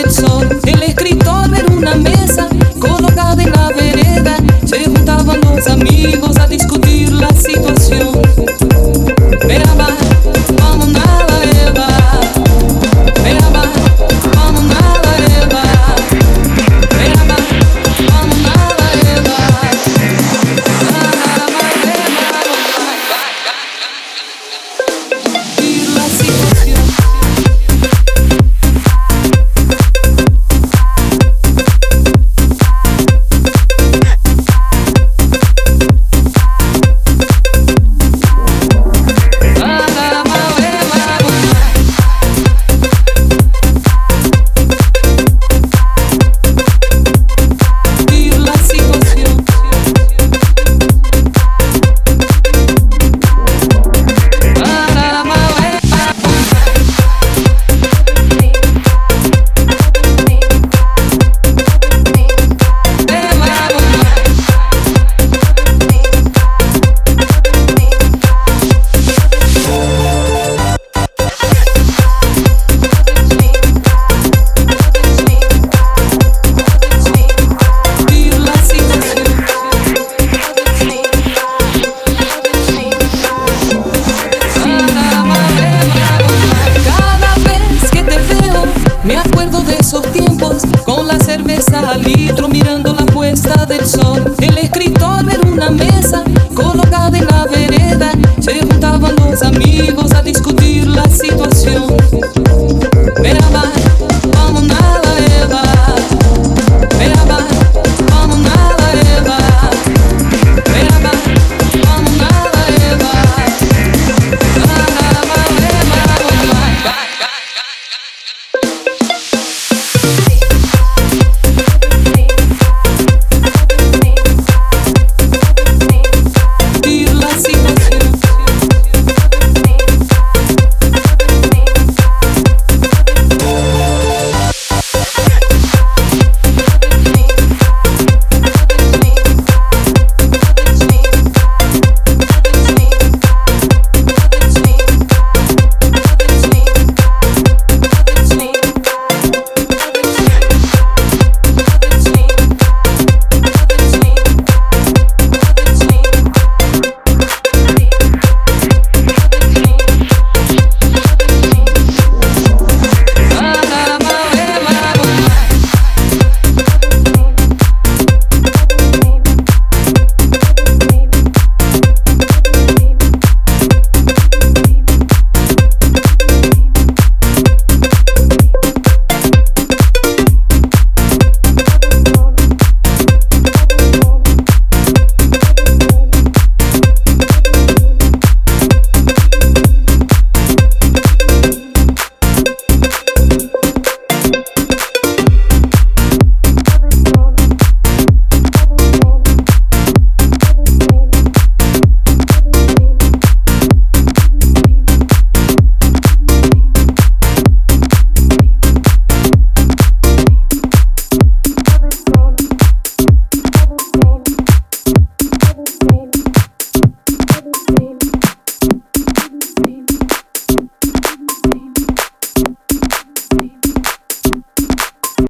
del sol. El escritor en una mesa colocada en la vereda, se juntaban los amigos a discutir la situación. Veraba, vamos nada, Eva. Veraba, vamos nada, Eva. Veraba, vamos nada, Eva. Discutir la situación. Me acuerdo de esos tiempos, con la cerveza al litro, mirando la puesta del sol. El escritor en una mesa colocada en la vereda, se juntaban los amigos a discutir la situación.